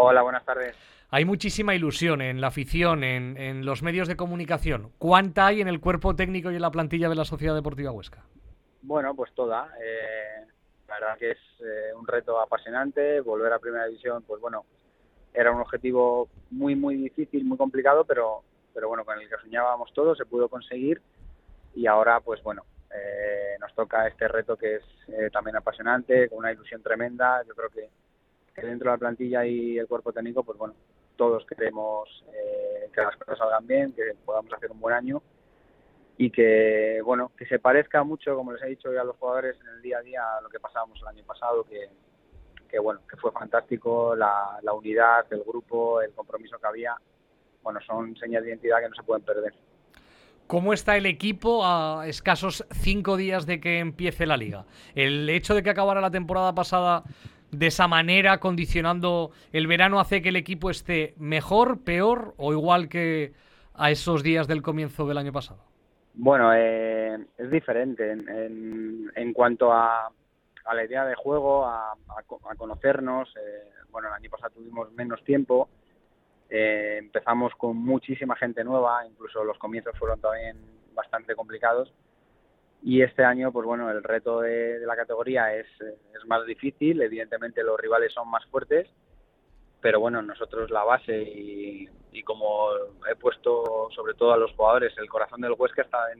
Hola, buenas tardes. Hay muchísima ilusión en la afición, en los medios de comunicación. ¿Cuánta hay en el cuerpo técnico y en la plantilla de la Sociedad Deportiva Huesca? Bueno, pues toda. La verdad que es un reto apasionante. Volver a Primera División, pues bueno, era un objetivo muy difícil, muy complicado, pero bueno, con el que soñábamos todos, se pudo conseguir. Y ahora, pues bueno, nos toca este reto que es también apasionante, con una ilusión tremenda. Yo creo que dentro de la plantilla y el cuerpo técnico, pues bueno, todos queremos que las cosas salgan bien, que podamos hacer un buen año y que, bueno, que se parezca mucho, como les he dicho ya a los jugadores en el día a día, a lo que pasábamos el año pasado, que bueno, que fue fantástico, la unidad del grupo, el compromiso que había. Bueno, son señas de identidad que no se pueden perder. ¿Cómo está el equipo a escasos 5 días de que empiece la liga? ¿El hecho de que acabara la temporada pasada de esa manera, condicionando el verano, hace que el equipo esté mejor, peor o igual que a esos días del comienzo del año pasado? Bueno, es diferente en cuanto a la idea de juego, a conocernos. Bueno, el año pasado tuvimos menos tiempo, empezamos con muchísima gente nueva, incluso los comienzos fueron también bastante complicados. Y este año, pues bueno, el reto de la categoría es más difícil, evidentemente los rivales son más fuertes, pero bueno, nosotros la base y como he puesto sobre todo a los jugadores, el corazón del Huesca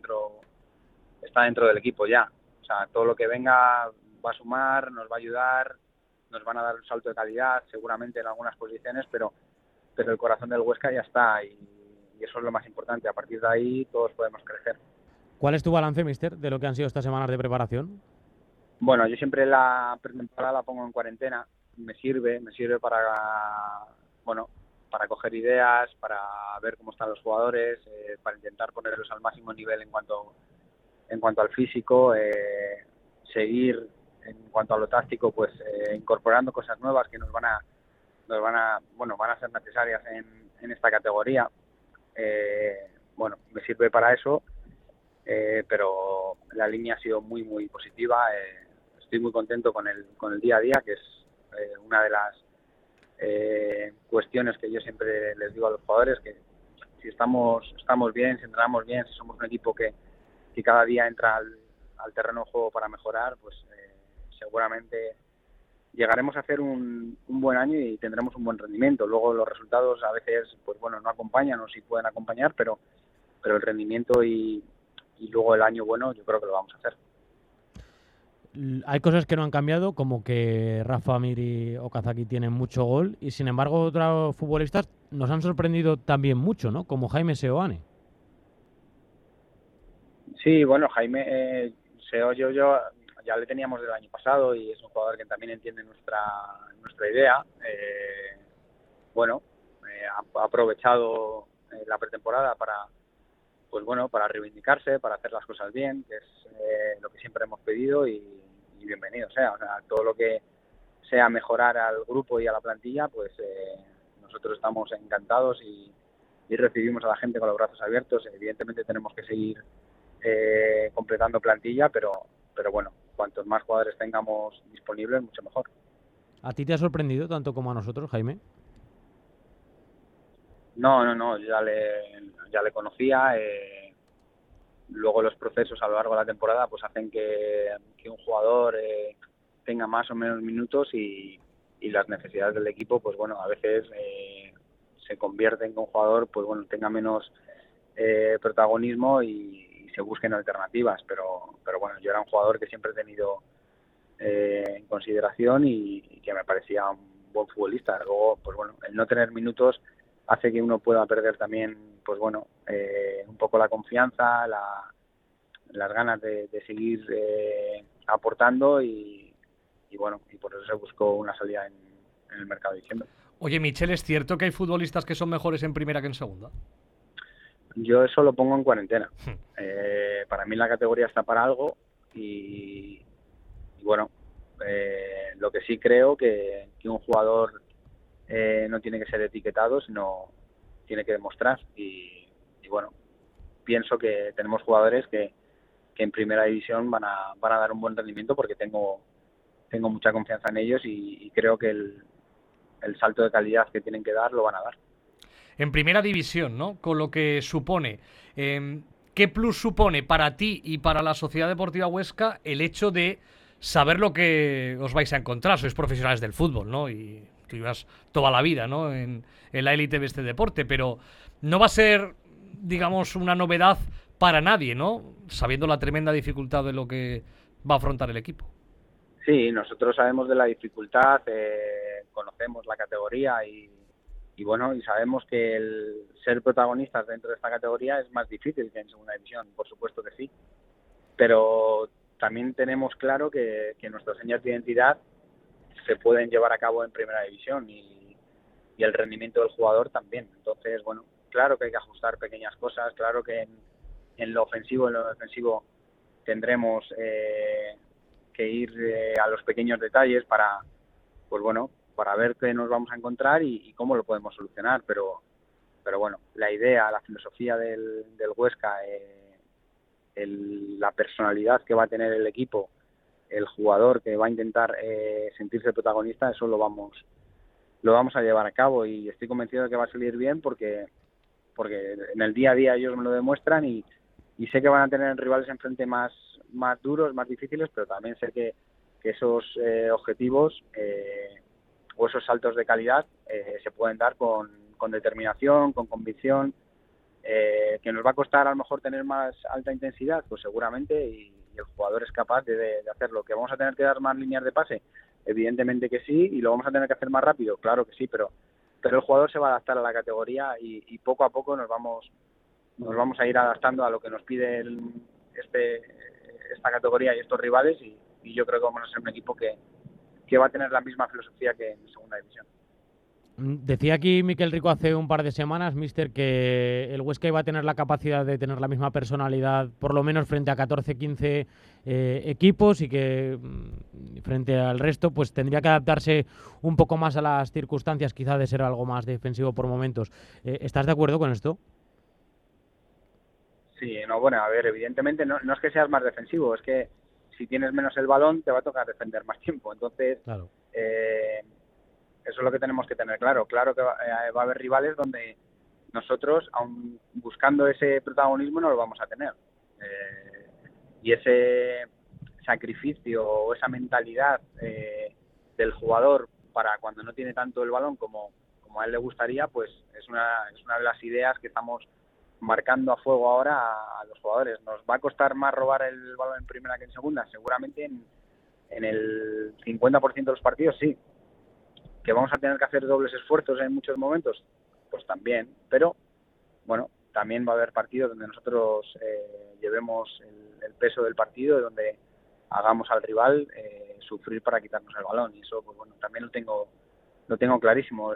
está dentro del equipo ya. O sea, todo lo que venga va a sumar, nos va a ayudar, nos van a dar un salto de calidad, seguramente en algunas posiciones, pero el corazón del Huesca ya está y eso es lo más importante. A partir de ahí todos podemos crecer. ¿Cuál es tu balance, mister, de lo que han sido estas semanas de preparación? Bueno, yo siempre la pretemporada la pongo en cuarentena. Me sirve para, bueno, para coger ideas, para ver cómo están los jugadores, para intentar ponerlos al máximo nivel en cuanto al físico, seguir en cuanto a lo táctico, pues incorporando cosas nuevas que bueno, van a ser necesarias en esta categoría. Bueno, me sirve para eso, pero la línea ha sido muy positiva. Estoy muy contento con el día a día, que es una de las cuestiones que yo siempre les digo a los jugadores, que si estamos bien, si entrenamos bien, si somos un equipo que cada día entra al terreno de juego para mejorar, pues seguramente llegaremos a hacer un buen año y tendremos un buen rendimiento. Luego los resultados a veces, pues bueno, no acompañan o sí pueden acompañar, pero el rendimiento y luego el año bueno, yo creo que lo vamos a hacer. Hay cosas que no han cambiado, como que Rafa Mir y Okazaki tienen mucho gol, y sin embargo otros futbolistas nos han sorprendido también mucho, ¿no? Como Jaime Seoane. Sí, bueno, Jaime yo ya le teníamos del año pasado y es un jugador que también entiende nuestra idea. Bueno, ha aprovechado la pretemporada pues bueno, para reivindicarse, para hacer las cosas bien, que es lo que siempre hemos pedido y bienvenido sea. O sea, todo lo que sea mejorar al grupo y a la plantilla, pues nosotros estamos encantados y recibimos a la gente con los brazos abiertos. Evidentemente tenemos que seguir completando plantilla, pero bueno, cuantos más jugadores tengamos disponibles, mucho mejor. ¿A ti te ha sorprendido tanto como a nosotros, Jaime? No, yo ya le conocía. Luego los procesos a lo largo de la temporada pues hacen que un jugador tenga más o menos minutos y las necesidades del equipo, pues bueno, a veces se convierten en que un jugador pues bueno, tenga menos protagonismo y se busquen alternativas, pero bueno, yo era un jugador que siempre he tenido en consideración y que me parecía un buen futbolista. Luego, pues bueno, el no tener minutos hace que uno pueda perder también, pues bueno, un poco la confianza, las ganas de seguir aportando y bueno, y por eso se buscó una salida en el mercado de diciembre. Oye, Michel, ¿es cierto que hay futbolistas que son mejores en primera que en segunda? Yo eso lo pongo en cuarentena. Para mí la categoría está para algo y bueno, lo que sí creo que un jugador no tiene que ser etiquetado, sino tiene que demostrar y bueno, pienso que tenemos jugadores que en primera división van a dar un buen rendimiento porque tengo mucha confianza en ellos y creo que el el salto de calidad que tienen que dar lo van a dar. En primera división, ¿no? Con lo que supone. ¿Qué plus supone para ti y para la Sociedad Deportiva Huesca el hecho de saber lo que os vais a encontrar? Sois profesionales del fútbol, ¿no? Y tú ibas toda la vida, ¿no? En la élite de este deporte, pero no va a ser, digamos, una novedad para nadie, ¿no? Sabiendo la tremenda dificultad de lo que va a afrontar el equipo. Sí, nosotros sabemos de la dificultad, conocemos la categoría y bueno, y sabemos que el ser protagonistas dentro de esta categoría es más difícil que en segunda división, por supuesto que sí. Pero también tenemos claro que nuestras señas de identidad se pueden llevar a cabo en primera división y el rendimiento del jugador también. Entonces, bueno, claro que hay que ajustar pequeñas cosas, claro que en lo ofensivo, en lo defensivo tendremos que ir a los pequeños detalles para, pues bueno, para ver qué nos vamos a encontrar y cómo lo podemos solucionar, pero bueno, la idea, la filosofía del Huesca, la personalidad que va a tener el equipo, el jugador que va a intentar sentirse protagonista, eso lo vamos a llevar a cabo y estoy convencido de que va a salir bien porque en el día a día ellos me lo demuestran y sé que van a tener rivales enfrente más duros, más difíciles, pero también sé que esos objetivos o esos saltos de calidad se pueden dar con determinación, con convicción, que nos va a costar a lo mejor tener más alta intensidad, pues seguramente, y el jugador es capaz de hacerlo. ¿Que vamos a tener que dar más líneas de pase? Evidentemente que sí, y lo vamos a tener que hacer más rápido, claro que sí, pero el jugador se va a adaptar a la categoría y poco a poco nos vamos a ir adaptando a lo que nos pide esta categoría y estos rivales y yo creo que vamos a ser un equipo que va a tener la misma filosofía que en segunda división. Decía aquí Miquel Rico hace un par de semanas, míster, que el Huesca iba a tener la capacidad de tener la misma personalidad, por lo menos frente a 14-15 equipos, y que frente al resto pues tendría que adaptarse un poco más a las circunstancias, quizá de ser algo más defensivo por momentos. ¿Estás de acuerdo con esto? Sí, no, bueno, a ver, evidentemente no es que seas más defensivo, es que si tienes menos el balón te va a tocar defender más tiempo. Entonces, claro. Eso es lo que tenemos que tener claro. Claro que va a haber rivales donde nosotros, aun buscando ese protagonismo, no lo vamos a tener. Y ese sacrificio o esa mentalidad del jugador para cuando no tiene tanto el balón como a él le gustaría, pues es una de las ideas que estamos marcando a fuego ahora a los jugadores. ¿Nos va a costar más robar el balón en primera que en segunda? Seguramente en el 50% de los partidos sí. ¿Que vamos a tener que hacer dobles esfuerzos en muchos momentos? Pues también, pero bueno, también va a haber partidos donde nosotros llevemos el peso del partido y donde hagamos al rival sufrir para quitarnos el balón, y eso pues bueno, también lo tengo clarísimo.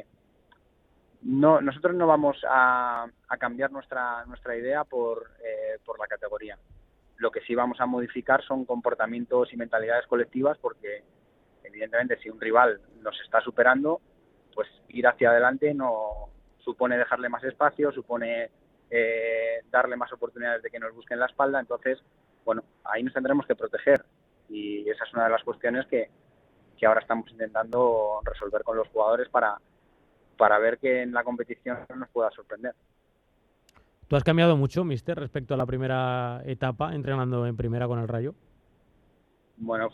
Nosotros no vamos a cambiar nuestra idea por la categoría. Lo que sí vamos a modificar son comportamientos y mentalidades colectivas, porque evidentemente si un rival nos está superando, pues ir hacia adelante no supone dejarle más espacio, supone darle más oportunidades de que nos busquen la espalda. Entonces, bueno, ahí nos tendremos que proteger, y esa es una de las cuestiones que ahora estamos intentando resolver con los jugadores para ver que en la competición nos pueda sorprender. ¿Tú has cambiado mucho, míster, respecto a la primera etapa entrenando en primera con el Rayo? Bueno,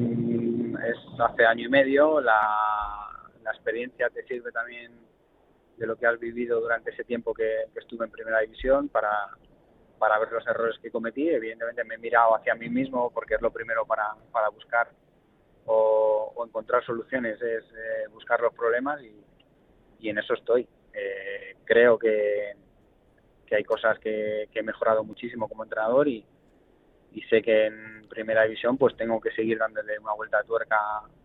es hace año y medio, la experiencia te sirve también de lo que has vivido durante ese tiempo que estuve en primera división para ver los errores que cometí. Evidentemente me he mirado hacia mí mismo, porque es lo primero para buscar o encontrar soluciones, es buscar los problemas, y en eso estoy. Creo que hay cosas que he mejorado muchísimo como entrenador y sé que en primera división pues tengo que seguir dándole una vuelta de tuerca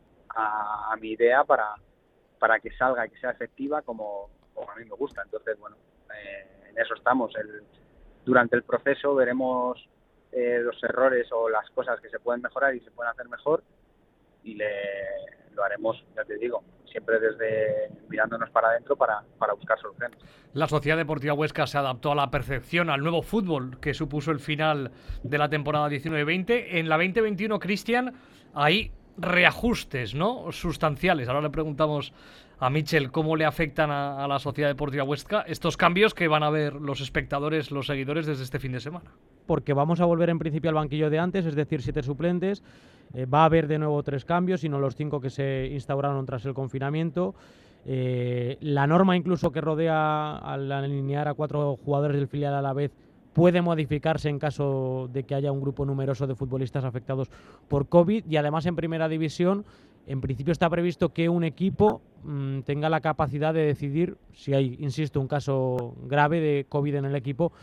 a mi idea para que salga y que sea efectiva como a mí me gusta. Entonces, bueno, en eso estamos. Durante el proceso veremos los errores o las cosas que se pueden mejorar y se pueden hacer mejor, y lo haremos, ya te digo, siempre desde mirándonos para adentro para buscar soluciones. La Sociedad Deportiva Huesca se adaptó a la perfección al nuevo fútbol que supuso el final de la temporada 19-20. En la 2021, Cristian, hay reajustes, ¿no?, sustanciales. Ahora le preguntamos a Michel, cómo le afectan a la Sociedad Deportiva Huesca estos cambios que van a ver los espectadores, los seguidores desde este fin de semana. Porque vamos a volver en principio al banquillo de antes, es decir, 7 suplentes. Va a haber de nuevo 3 cambios, y no los 5 que se instauraron tras el confinamiento. La norma incluso que rodea al alinear a 4 jugadores del filial a la vez puede modificarse en caso de que haya un grupo numeroso de futbolistas afectados por COVID, y además en primera división en principio está previsto que un equipo tenga la capacidad de decidir, si hay, insisto, un caso grave de COVID en el equipo,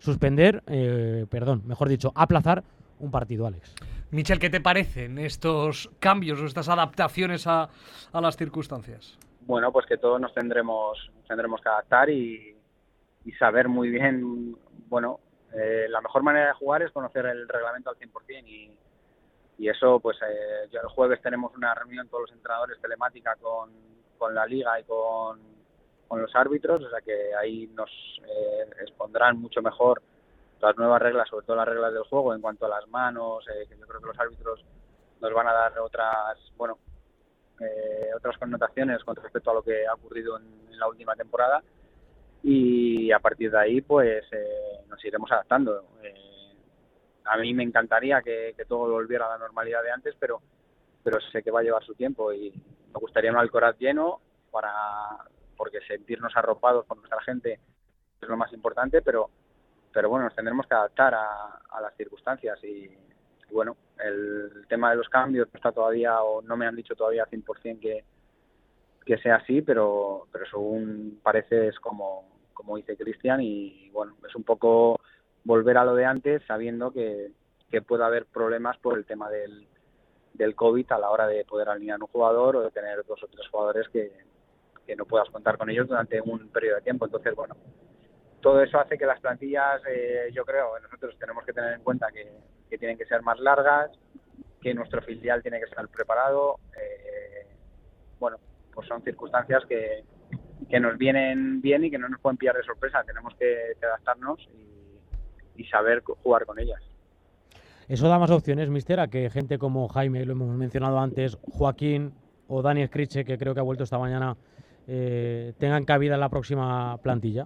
aplazar un partido, Alex. Michel, ¿qué te parecen estos cambios o estas adaptaciones a las circunstancias? Bueno, pues que todos nos tendremos que adaptar y saber muy bien, bueno, la mejor manera de jugar es conocer el reglamento al 100%, y eso, pues ya el jueves tenemos una reunión todos los entrenadores telemática con la liga y con los árbitros, o sea que ahí nos expondrán mucho mejor las nuevas reglas, sobre todo las reglas del juego en cuanto a las manos, que yo creo que los árbitros nos van a dar otras connotaciones con respecto a lo que ha ocurrido en la última temporada, y a partir de ahí pues nos iremos adaptando. A mí me encantaría que todo volviera a la normalidad de antes, pero sé que va a llevar su tiempo, y me gustaría un Alcoraz lleno porque sentirnos arropados por nuestra gente es lo más importante, pero bueno, nos tendremos que adaptar a las circunstancias, y bueno, el tema de los cambios no está todavía, o no me han dicho todavía 100% que sea así, pero según parece es como dice Cristian, y bueno, es un poco volver a lo de antes, sabiendo que puede haber problemas por el tema del COVID a la hora de poder alinear un jugador, o de tener 2 o 3 jugadores que no puedas contar con ellos durante un periodo de tiempo. Entonces, bueno, todo eso hace que las plantillas, yo creo, nosotros tenemos que tener en cuenta que tienen que ser más largas, que nuestro filial tiene que estar preparado. Bueno, pues son circunstancias que nos vienen bien y que no nos pueden pillar de sorpresa. Tenemos que adaptarnos y saber jugar con ellas. Eso da más opciones, mister, a que gente como Jaime, lo hemos mencionado antes, Joaquín o Dani Scriche, que creo que ha vuelto esta mañana, tengan cabida en la próxima plantilla.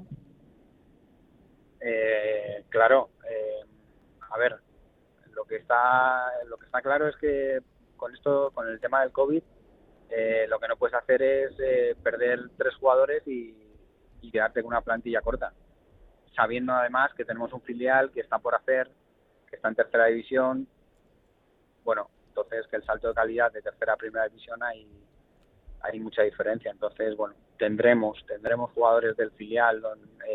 Claro, a ver, lo que está claro es que con el tema del COVID, lo que no puedes hacer es perder 3 jugadores y quedarte con una plantilla corta, sabiendo además que tenemos un filial que está por hacer, que está en tercera división. Bueno, entonces que el salto de calidad de tercera a primera división hay mucha diferencia. Entonces, bueno, tendremos jugadores del filial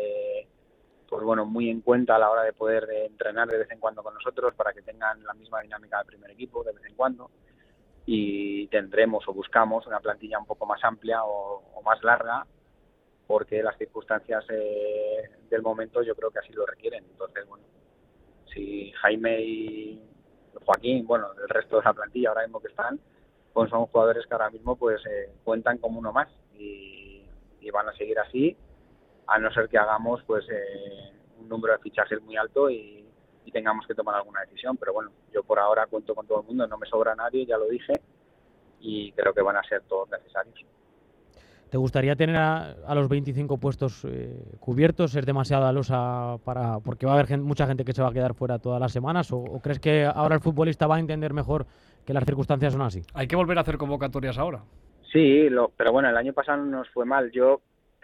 pues bueno, muy en cuenta a la hora de poder entrenar de vez en cuando con nosotros, para que tengan la misma dinámica del primer equipo de vez en cuando, y tendremos o buscamos una plantilla un poco más amplia o más larga, porque las circunstancias del momento yo creo que así lo requieren. Entonces, bueno, si Jaime y Joaquín, bueno, el resto de la plantilla ahora mismo que están, pues son jugadores que ahora mismo pues cuentan como uno más, y van a seguir así, a no ser que hagamos pues un número de fichajes muy alto y tengamos que tomar alguna decisión. Pero bueno, yo por ahora cuento con todo el mundo, no me sobra nadie, ya lo dije, y creo que van a ser todos necesarios. ¿Te gustaría tener a los 25 puestos cubiertos? ¿Es demasiada losa porque va a haber mucha gente que se va a quedar fuera todas las semanas? ¿O crees que ahora el futbolista va a entender mejor que las circunstancias son así? Hay que volver a hacer convocatorias ahora. Sí, pero bueno, el año pasado nos fue mal. Yo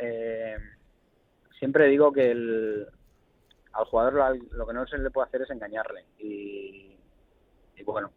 siempre digo que al jugador lo que no se le puede hacer es engañarle. Y bueno,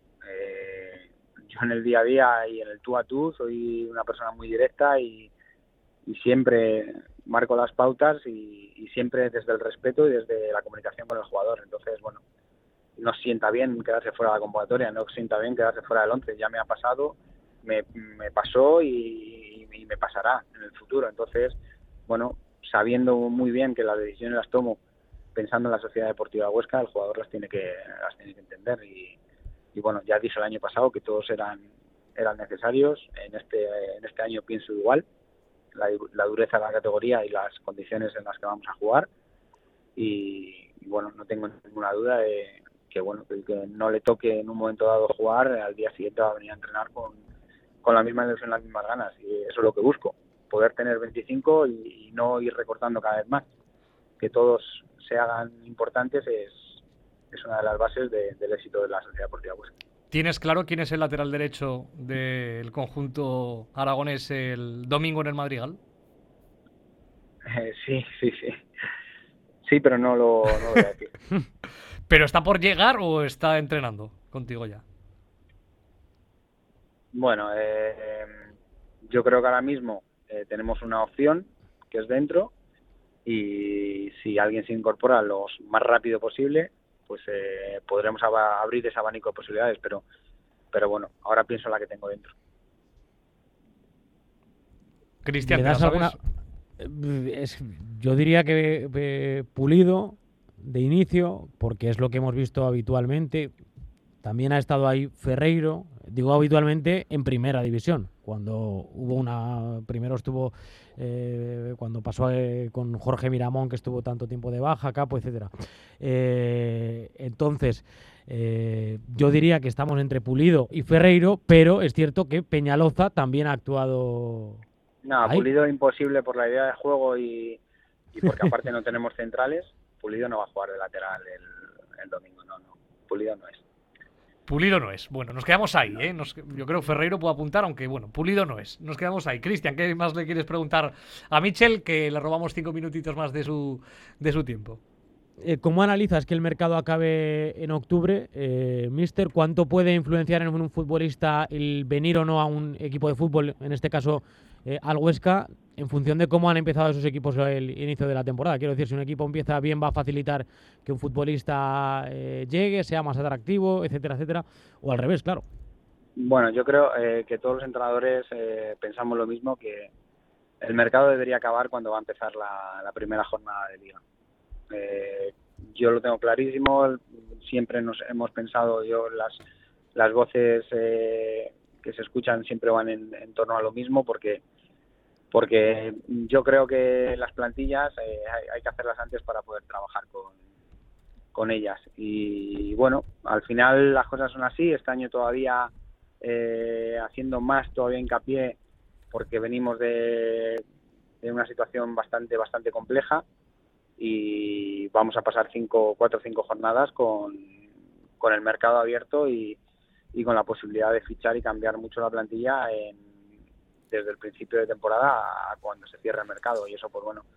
yo en el día a día y en el tú a tú soy una persona muy directa, y siempre marco las pautas, y siempre desde el respeto y desde la comunicación con el jugador. Entonces, bueno, no sienta bien quedarse fuera de la convocatoria, no sienta bien quedarse fuera del 11. Ya me ha pasado, me pasó y me pasará en el futuro. Entonces, bueno, sabiendo muy bien que las decisiones las tomo pensando en la Sociedad Deportiva Huesca, el jugador las tiene que entender. Y bueno, ya dije el año pasado que todos eran necesarios. En este año pienso igual, la dureza de la categoría y las condiciones en las que vamos a jugar, y bueno, no tengo ninguna duda de que bueno, que no le toque en un momento dado jugar, al día siguiente va a venir a entrenar con la misma ilusión, las mismas ganas, y eso es lo que busco. poder tener 25 y no ir recortando cada vez más. Que todos se hagan importantes es una de las bases del éxito de la Sociedad Deportiva Huesca. ¿Tienes claro quién es el lateral derecho del conjunto aragonés el domingo en el Madrigal? Sí. Sí, pero no lo voy a decir. ¿Pero está por llegar o está entrenando contigo ya? Bueno, yo creo que ahora mismo tenemos una opción que es dentro, y si alguien se incorpora lo más rápido posible, pues podremos abrir ese abanico de posibilidades, pero bueno, ahora pienso en la que tengo dentro. Cristian, ¿le das alguna? Yo diría que Pulido de inicio, porque es lo que hemos visto habitualmente. También ha estado ahí Ferreiro, digo habitualmente en primera división, primero estuvo cuando pasó con Jorge Miramón, que estuvo tanto tiempo de baja, Capo, etcétera. Entonces, yo diría que estamos entre Pulido y Ferreiro, pero es cierto que Peñaloza también ha actuado. No, Pulido imposible por la idea de juego y porque aparte no tenemos centrales. Pulido no va a jugar de lateral el domingo, no. Pulido no es. Pulido no es. Bueno, nos quedamos ahí, ¿eh? Yo creo que Ferreiro puede apuntar, aunque bueno, Pulido no es. Nos quedamos ahí. Cristian, ¿qué más le quieres preguntar a Michel? Que le robamos 5 minutitos más de su tiempo. ¿Cómo analizas que el mercado acabe en octubre, Mister? ¿Cuánto puede influenciar en un futbolista el venir o no a un equipo de fútbol, en este caso al Huesca, en función de cómo han empezado esos equipos el inicio de la temporada? Quiero decir, si un equipo empieza bien, va a facilitar que un futbolista llegue, sea más atractivo, etcétera, etcétera, o al revés, claro. Bueno, yo creo que todos los entrenadores pensamos lo mismo, que el mercado debería acabar cuando va a empezar la primera jornada de liga. Yo lo tengo clarísimo, siempre nos hemos pensado, las voces que se escuchan siempre van en torno a lo mismo, porque yo creo que las plantillas hay que hacerlas antes para poder trabajar con ellas. Y bueno, al final las cosas son así. Este año todavía haciendo más todavía hincapié, porque venimos de una situación bastante compleja, y vamos a pasar 4 o 5 jornadas con el mercado abierto y con la posibilidad de fichar y cambiar mucho la plantilla desde el principio de temporada a cuando se cierre el mercado. Y eso, pues bueno,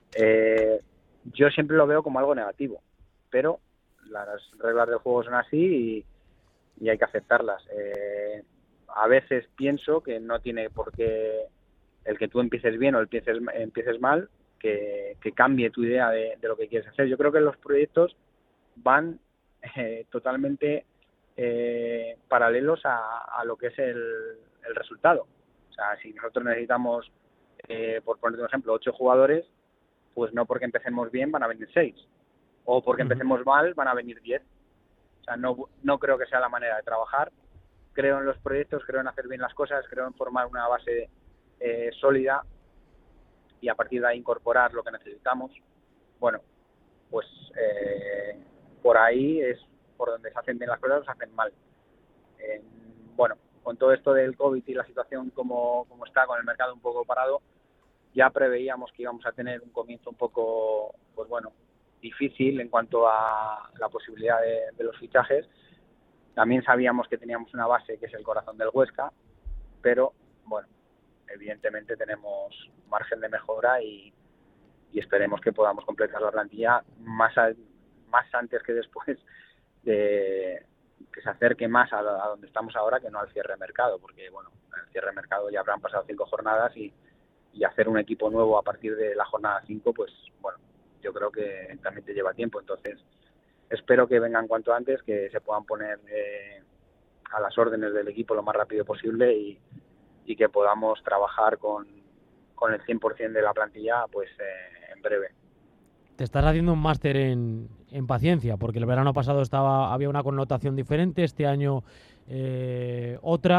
yo siempre lo veo como algo negativo, pero las reglas del juego son así y hay que aceptarlas. A veces pienso que no tiene por qué el que tú empieces bien o empieces mal que cambie tu idea de lo que quieres hacer. Yo creo que los proyectos van totalmente paralelos a lo que es el resultado. O sea, si nosotros necesitamos, por ponerte un ejemplo, 8 jugadores, pues no porque empecemos bien van a venir 6. O porque empecemos mal van a venir 10. O sea, no creo que sea la manera de trabajar. Creo en los proyectos, creo en hacer bien las cosas, creo en formar una base sólida y a partir de ahí incorporar lo que necesitamos. Bueno, pues por ahí es por donde se hacen bien las cosas o se hacen mal. Bueno, con todo esto del COVID y la situación como está, con el mercado un poco parado, ya preveíamos que íbamos a tener un comienzo un poco, pues bueno, difícil en cuanto a la posibilidad de los fichajes. También sabíamos que teníamos una base que es el corazón del Huesca, pero bueno, evidentemente tenemos margen de mejora y esperemos que podamos completar la plantilla más antes que después, de que se acerque más a donde estamos ahora que no al cierre de mercado, porque bueno, en el cierre de mercado ya habrán pasado 5 jornadas y hacer un equipo nuevo a partir de la jornada 5, pues bueno, yo creo que también te lleva tiempo. Entonces espero que vengan cuanto antes, que se puedan poner a las órdenes del equipo lo más rápido posible y que podamos trabajar con el 100% de la plantilla pues en breve. Te estás haciendo un máster en paciencia, porque el verano pasado había una connotación diferente, este año otra.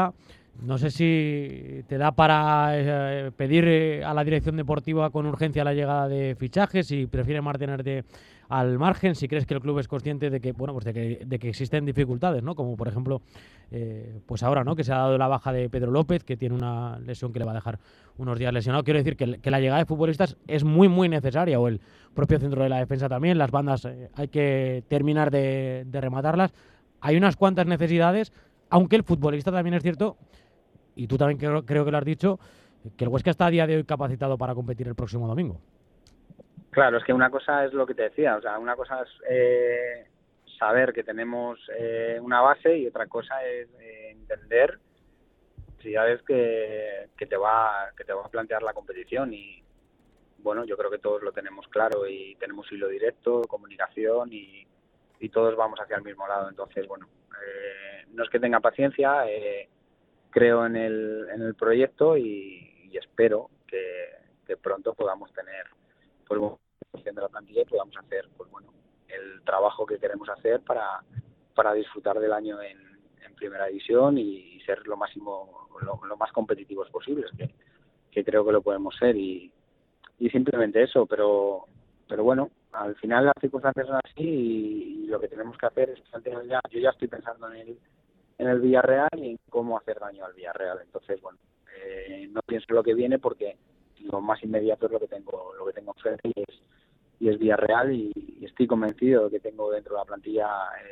No sé si te da para pedir a la dirección deportiva con urgencia la llegada de fichajes, si prefieres mantenerte al margen, si crees que el club es consciente de que, bueno, pues de que existen dificultades, ¿no? Como por ejemplo, pues ahora, ¿no? Que se ha dado la baja de Pedro López, que tiene una lesión que le va a dejar unos días lesionado. Quiero decir que la llegada de futbolistas es muy, muy necesaria, o el propio centro de la defensa también. Las bandas hay que terminar de rematarlas. Hay unas cuantas necesidades, aunque el futbolista también es cierto, y tú también creo que lo has dicho, que el Huesca está a día de hoy capacitado para competir el próximo domingo. Claro, es que una cosa es lo que te decía, o sea, una cosa es saber que tenemos una base y otra cosa es entender necesidades que te va a plantear la competición. Y bueno, yo creo que todos lo tenemos claro y tenemos hilo directo, comunicación y todos vamos hacia el mismo lado. Entonces, bueno, no es que tenga paciencia, creo en el proyecto y espero que pronto podamos tener pues de la plantilla y podamos hacer pues bueno el trabajo que queremos hacer para disfrutar del año en primera división y ser lo más competitivos posibles, que creo que lo podemos ser y simplemente eso, pero bueno, al final las circunstancias son así y lo que tenemos que hacer es plantear ya. Yo ya estoy pensando en el Villarreal y en cómo hacer daño al Villarreal. Entonces, bueno, no pienso en lo que viene porque lo más inmediato es lo que tengo enfrente y es Villarreal y estoy convencido de que tengo dentro de la plantilla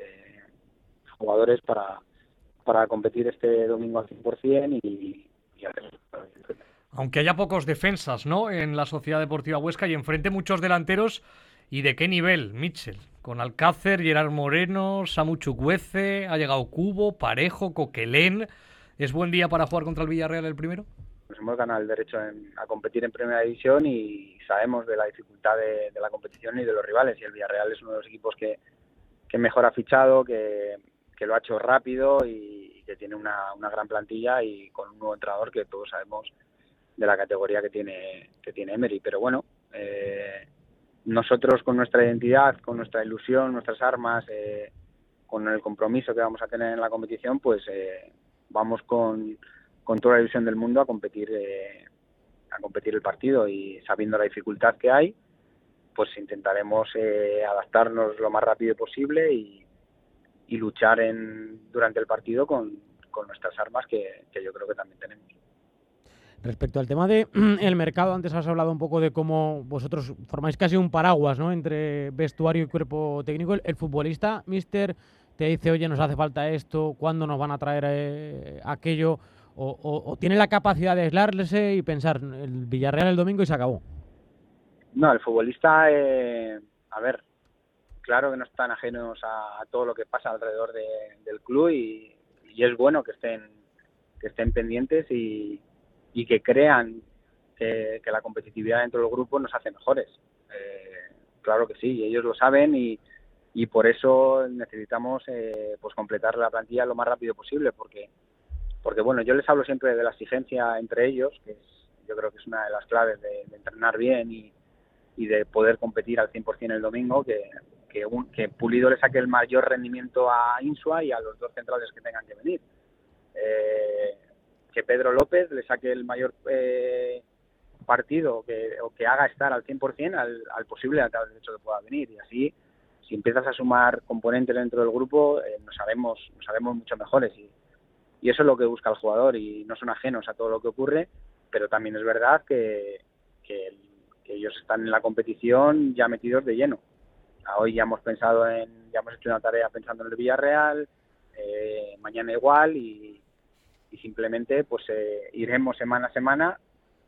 jugadores para competir este domingo al 100% y hacer. Aunque haya pocos defensas, ¿no?, en la Sociedad Deportiva Huesca y enfrente muchos delanteros. ¿Y de qué nivel, Mitchell? Con Alcácer, Gerard Moreno, Samu Chukwueze, ha llegado Cubo, Parejo, Coquelén. ¿Es buen día para jugar contra el Villarreal el primero? Nos hemos ganado el derecho a competir en primera división y sabemos de la dificultad de la competición y de los rivales. Y el Villarreal es uno de los equipos que mejor ha fichado, que lo ha hecho rápido y que tiene una gran plantilla y con un nuevo entrenador que todos sabemos de la categoría que tiene Emery. Pero bueno, nosotros con nuestra identidad, con nuestra ilusión, nuestras armas, con el compromiso que vamos a tener en la competición, pues vamos con toda la ilusión del mundo a competir el partido y sabiendo la dificultad que hay, pues intentaremos adaptarnos lo más rápido posible y luchar durante el partido con nuestras armas que yo creo que también tenemos. Respecto al tema de el mercado, antes has hablado un poco de cómo vosotros formáis casi un paraguas, ¿no?, entre vestuario y cuerpo técnico. El futbolista, míster, te dice, oye, nos hace falta esto, ¿cuándo nos van a traer aquello? O tiene la capacidad de aislarse y pensar, el Villarreal el domingo y se acabó. No, el futbolista, a ver, claro que no están ajenos a todo lo que pasa alrededor del club y es bueno que estén pendientes y que crean que la competitividad dentro del grupo nos hace mejores. Claro que sí, y ellos lo saben y por eso necesitamos pues completar la plantilla lo más rápido posible, porque bueno, yo les hablo siempre de la exigencia entre ellos, que yo creo que es una de las claves de entrenar bien y de poder competir al 100% el domingo, que Pulido le saque el mayor rendimiento a Insua y a los dos centrales que tengan que venir. Que Pedro López le saque el mayor partido o que haga estar al 100% al posible lateral derecho que pueda venir. Y así, si empiezas a sumar componentes dentro del grupo, nos haremos mucho mejores. Y eso es lo que busca el jugador y no son ajenos a todo lo que ocurre, pero también es verdad que ellos están en la competición ya metidos de lleno. Hoy ya hemos hecho una tarea pensando en el Villarreal, mañana igual y simplemente pues iremos semana a semana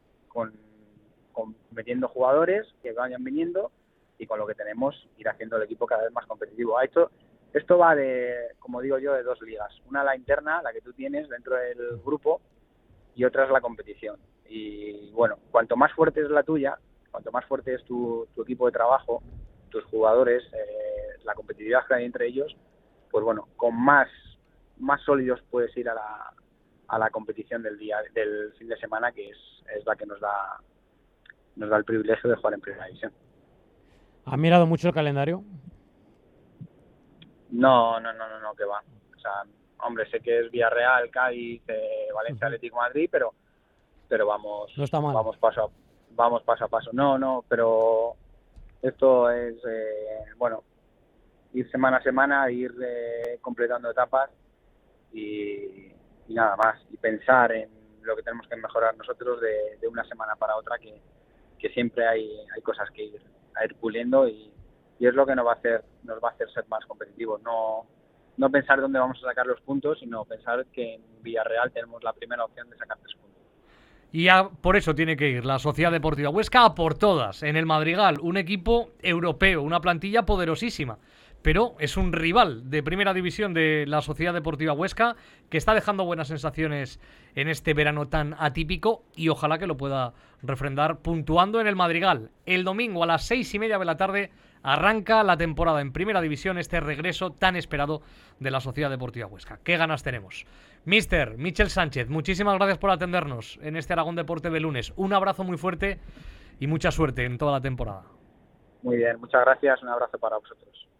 metiendo jugadores que vayan viniendo y con lo que tenemos ir haciendo el equipo cada vez más competitivo. Esto va de, como digo yo, de dos ligas. Una la interna, la que tú tienes dentro del grupo, y otra es la competición. Y bueno, cuanto más fuerte es la tuya, cuanto más fuerte es tu equipo de trabajo, tus jugadores, la competitividad que hay entre ellos, pues bueno, con más sólidos puedes ir a la competición del fin de semana, que es la que nos da el privilegio de jugar en primera división. ¿Has mirado mucho el calendario? No, que va. O sea, hombre, sé que es Villarreal, Cádiz, Valencia, Atlético de Madrid, pero vamos, No está mal. vamos paso a paso. No, pero esto es, bueno, ir semana a semana, ir completando etapas y nada más. Y pensar en lo que tenemos que mejorar nosotros de una semana para otra, que siempre hay cosas que ir puliendo y es lo que nos va a hacer ser más competitivos. No pensar dónde vamos a sacar los puntos, sino pensar que en Villarreal tenemos la primera opción de sacar 3 puntos. Y por eso tiene que ir la Sociedad Deportiva Huesca a por todas en el Madrigal, un equipo europeo, una plantilla poderosísima, pero es un rival de primera división de la Sociedad Deportiva Huesca que está dejando buenas sensaciones en este verano tan atípico y ojalá que lo pueda refrendar puntuando en el Madrigal. El domingo a las 6:30 de la tarde arranca la temporada en primera división, este regreso tan esperado de la Sociedad Deportiva Huesca. ¡Qué ganas tenemos! Mister Michel Sánchez, muchísimas gracias por atendernos en este Aragón Deporte de lunes. Un abrazo muy fuerte y mucha suerte en toda la temporada. Muy bien, muchas gracias. Un abrazo para vosotros.